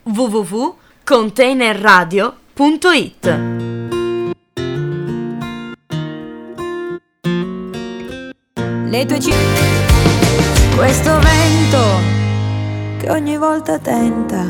www.containerradio.it. Le tue questo vento che ogni volta tenta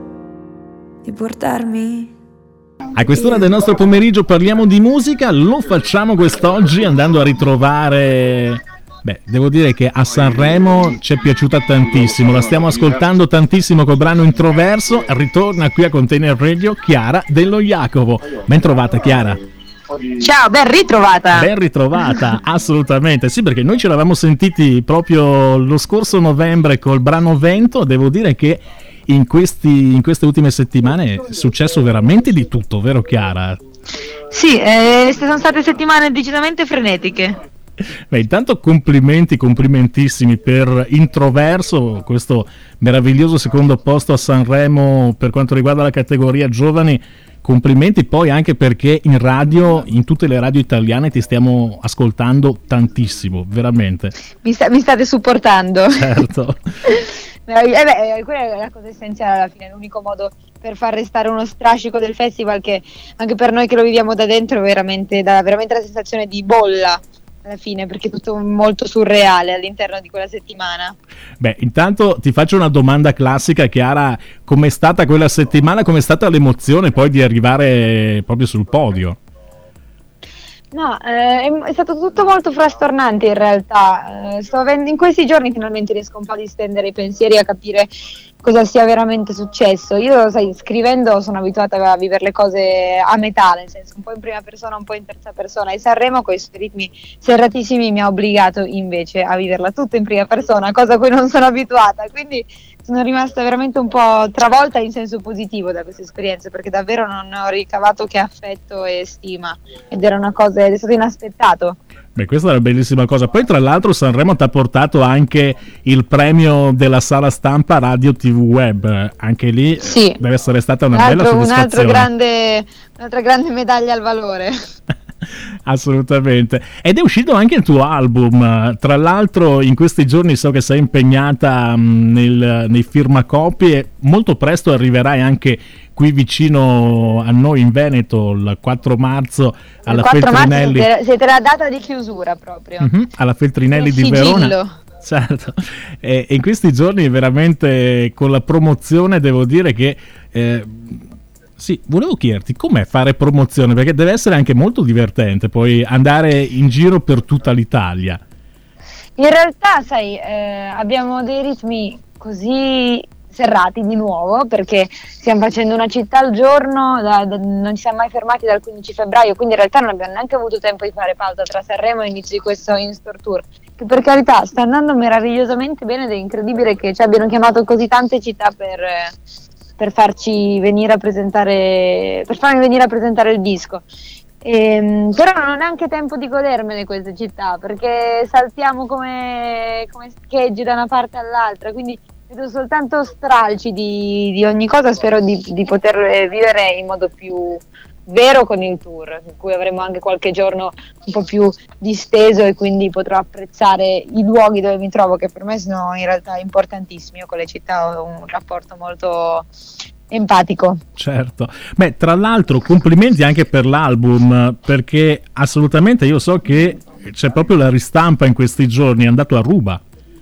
di portarmi. A quest'ora del nostro pomeriggio parliamo di musica, lo facciamo quest'oggi andando a ritrovare... devo dire che a Sanremo ci è piaciuta tantissimo, la stiamo ascoltando tantissimo col brano Introverso. Ritorna qui a Container Radio Chiara Dello Jacopo. Ben trovata, Chiara. Ciao, ben ritrovata. Ben ritrovata, assolutamente. Sì, perché noi ci eravamo sentiti proprio lo scorso novembre col brano Vento. Devo dire che in queste ultime settimane è successo veramente di tutto, vero Chiara? Sì, sono state settimane decisamente frenetiche. Intanto complimentissimi per Introverso, questo meraviglioso secondo posto a Sanremo per quanto riguarda la categoria giovani. Complimenti poi anche perché in radio, in tutte le radio italiane ti stiamo ascoltando tantissimo, veramente. Mi state supportando. Certo. Quella è la cosa essenziale alla fine, l'unico modo per far restare uno strascico del festival che anche per noi che lo viviamo da dentro dà veramente la sensazione di bolla alla fine, perché è tutto molto surreale all'interno di quella settimana. Intanto ti faccio una domanda classica, Chiara: com'è stata quella settimana, com'è stata l'emozione poi di arrivare proprio sul podio? No, è stato tutto molto frastornante in realtà. In questi giorni finalmente riesco un po' a distendere i pensieri, a capire cosa sia veramente successo. Io, scrivendo sono abituata a vivere le cose a metà, nel senso un po' in prima persona, un po' in terza persona, e Sanremo con i suoi ritmi serratissimi mi ha obbligato invece a viverla tutta in prima persona, cosa a cui non sono abituata, quindi sono rimasta veramente un po' travolta in senso positivo da questa esperienza, perché davvero non ho ricavato che affetto e stima, ed è stato inaspettato. Questa è una bellissima cosa. Poi tra l'altro Sanremo ti ha portato anche il premio della sala stampa Radio TV Web, anche lì sì. Deve essere stata una bella soddisfazione. Un'altra grande medaglia al valore. Assolutamente. Ed è uscito anche il tuo album, tra l'altro in questi giorni so che sei impegnata nei firmacopie, molto presto arriverai anche qui vicino a noi in Veneto il 4 marzo alla Feltrinelli. Siete la data di chiusura proprio. Alla Feltrinelli di Verona. Certo. E in questi giorni veramente con la promozione devo dire che sì, volevo chiederti com'è fare promozione, perché deve essere anche molto divertente poi andare in giro per tutta l'Italia. In realtà, abbiamo dei ritmi così serrati di nuovo, perché stiamo facendo una città al giorno, non ci siamo mai fermati dal 15 febbraio, quindi in realtà non abbiamo neanche avuto tempo di fare pausa tra Sanremo e l'inizio di questo in-store tour, che per carità sta andando meravigliosamente bene ed è incredibile che ci abbiano chiamato così tante città per farci venire a presentare, per farmi venire a presentare il disco. Però non ho neanche tempo di godermene queste città, perché saltiamo come schegge da una parte all'altra, quindi vedo soltanto stralci di ogni cosa. Spero di poter vivere in modo più vero con il tour, in cui avremo anche qualche giorno un po' più disteso e quindi potrò apprezzare i luoghi dove mi trovo, che per me sono in realtà importantissimi. Io con le città ho un rapporto molto empatico. Certo. Tra l'altro complimenti anche per l'album, perché assolutamente io so che c'è proprio la ristampa in questi giorni, è andato a ruba.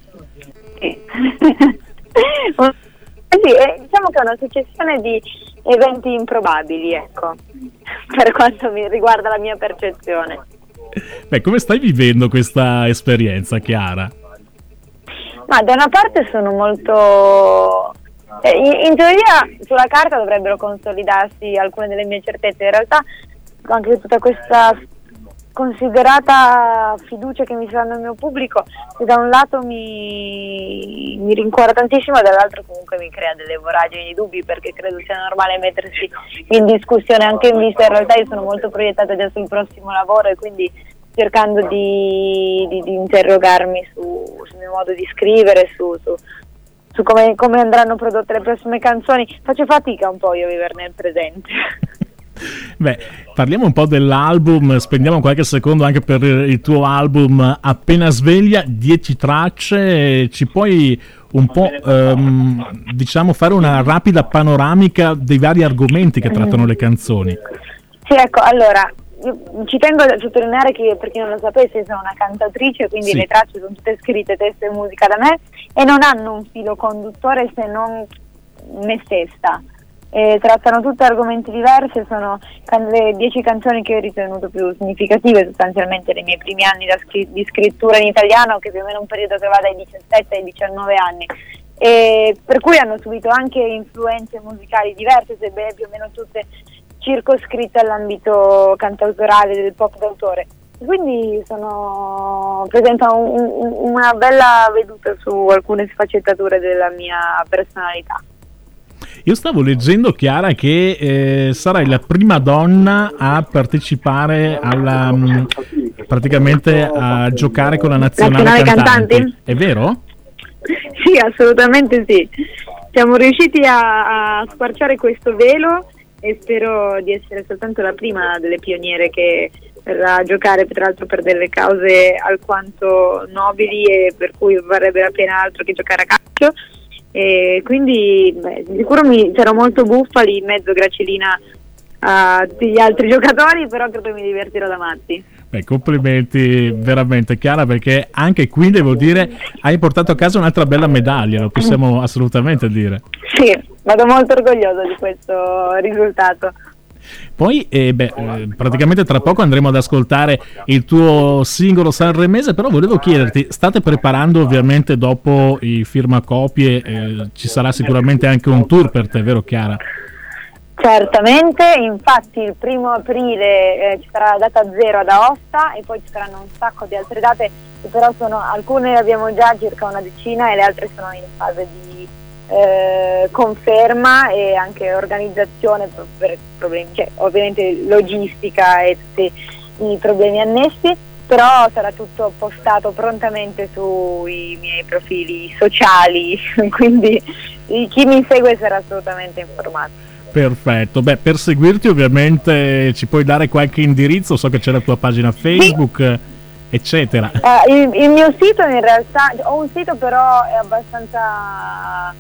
Sì, diciamo che è una successione di eventi improbabili, ecco, per quanto mi riguarda la mia percezione. Come stai vivendo questa esperienza, Chiara? Ma da una parte sono molto... in teoria sulla carta dovrebbero consolidarsi alcune delle mie certezze, in realtà anche tutta questa considerata fiducia che mi fa nel mio pubblico, che da un lato mi rincuora tantissimo, e dall'altro comunque mi crea delle voragini di dubbi, perché credo sia normale mettersi in discussione anche in vista. In realtà io sono molto proiettata già sul prossimo lavoro, e quindi cercando di interrogarmi sul mio modo di scrivere, su come andranno prodotte le prossime canzoni. Faccio fatica un po' io a vivere nel presente. Beh, parliamo un po' dell'album, spendiamo qualche secondo anche per il tuo album Appena sveglia, 10 tracce, ci puoi un po' diciamo fare una rapida panoramica dei vari argomenti che trattano le canzoni? Sì, ecco, allora, io ci tengo a sottolineare che, per chi non lo sapesse, sono una cantautrice, quindi sì, le tracce sono tutte scritte, testo e musica da me, e non hanno un filo conduttore se non me stessa. Trattano tutti argomenti diversi, sono le 10 canzoni che ho ritenuto più significative, sostanzialmente nei miei primi anni di scrittura in italiano, che più o meno un periodo che va dai 17 ai 19 anni, e per cui hanno subito anche influenze musicali diverse, sebbene più o meno tutte circoscritte all'ambito cantautorale del pop d'autore. Quindi presentano una bella veduta su alcune sfaccettature della mia personalità. Io stavo leggendo, Chiara, che sarai la prima donna a partecipare praticamente a giocare con la nazionale cantanti. È vero? Sì, assolutamente sì. Siamo riusciti a squarciare questo velo e spero di essere soltanto la prima delle pioniere che verrà a giocare, tra l'altro per delle cause alquanto nobili e per cui varrebbe la pena altro che giocare a calcio. E quindi sicuro sarò molto buffa lì in mezzo gracilina a tutti gli altri giocatori, però credo mi divertirò da matti. Beh, complimenti veramente, Chiara, perché anche qui devo dire hai portato a casa un'altra bella medaglia, lo possiamo assolutamente dire. Sì, vado molto orgogliosa di questo risultato. Poi praticamente tra poco andremo ad ascoltare il tuo singolo sanremese, però volevo chiederti, state preparando ovviamente dopo i firmacopie, ci sarà sicuramente anche un tour per te, vero Chiara? Certamente, infatti il 1 aprile ci sarà la data 0 ad Aosta e poi ci saranno un sacco di altre date, che però alcune abbiamo già, circa una decina, e le altre sono in fase di conferma e anche organizzazione per problemi, cioè ovviamente logistica e tutti i problemi annessi, però sarà tutto postato prontamente sui miei profili sociali, quindi chi mi segue sarà assolutamente informato. Perfetto, beh, per seguirti ovviamente ci puoi dare qualche indirizzo, so che c'è la tua pagina Facebook, sì, eccetera. Il mio sito, in realtà ho un sito, però è abbastanza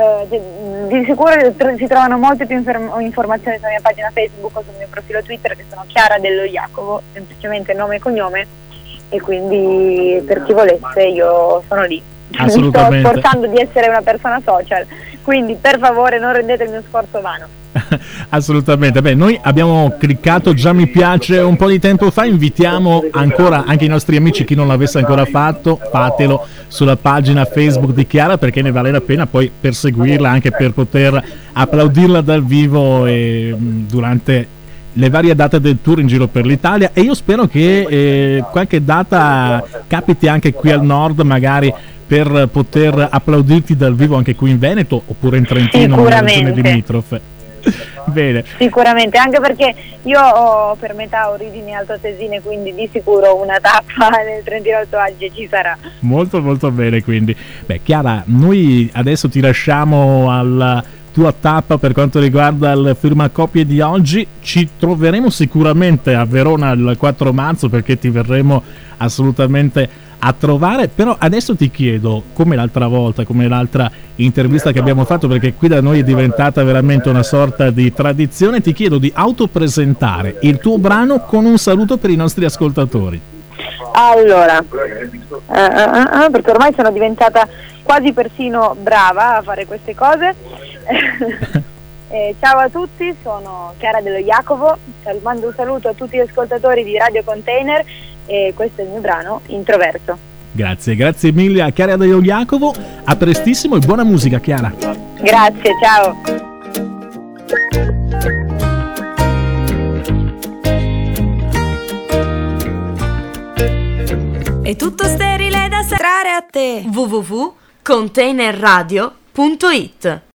di sicuro si trovano molte più informazioni sulla mia pagina Facebook o sul mio profilo Twitter, che sono Chiara dello Jacovo, semplicemente nome e cognome, e quindi per chi volesse io sono lì. Assolutamente. Mi sto sforzando di essere una persona social, quindi per favore non rendete il mio sforzo vano. Assolutamente, beh, noi abbiamo cliccato già mi piace un po' di tempo fa, invitiamo ancora anche i nostri amici, chi non l'avesse ancora fatto, fatelo sulla pagina Facebook di Chiara, perché ne vale la pena poi per seguirla, anche per poter applaudirla dal vivo durante le varie date del tour in giro per l'Italia, e io spero che qualche data capiti anche qui al nord, magari per poter applaudirti dal vivo anche qui in Veneto oppure in Trentino, nella regione limitrofe. Bene. Sicuramente, anche perché io ho per metà origini altoatesine, quindi di sicuro una tappa nel Trentino Alto Adige ci sarà. Molto molto bene, quindi. Beh, Chiara, noi adesso ti lasciamo alla tua tappa per quanto riguarda il firmacopie di oggi. Ci troveremo sicuramente a Verona il 4 marzo, perché ti verremo assolutamente a trovare, però adesso ti chiedo, come l'altra volta, come l'altra intervista che abbiamo fatto, perché qui da noi è diventata veramente una sorta di tradizione, ti chiedo di autopresentare il tuo brano con un saluto per i nostri ascoltatori. Allora, perché ormai sono diventata quasi persino brava a fare queste cose. Ciao a tutti, sono Chiara dello Jacovo, mando un saluto a tutti gli ascoltatori di Radio Container e questo è il mio brano Introverso. Grazie mille a Chiara dello Jacovo, a prestissimo e buona musica, Chiara. Grazie, ciao. È tutto sterile da entrare a te. www.containerradio.it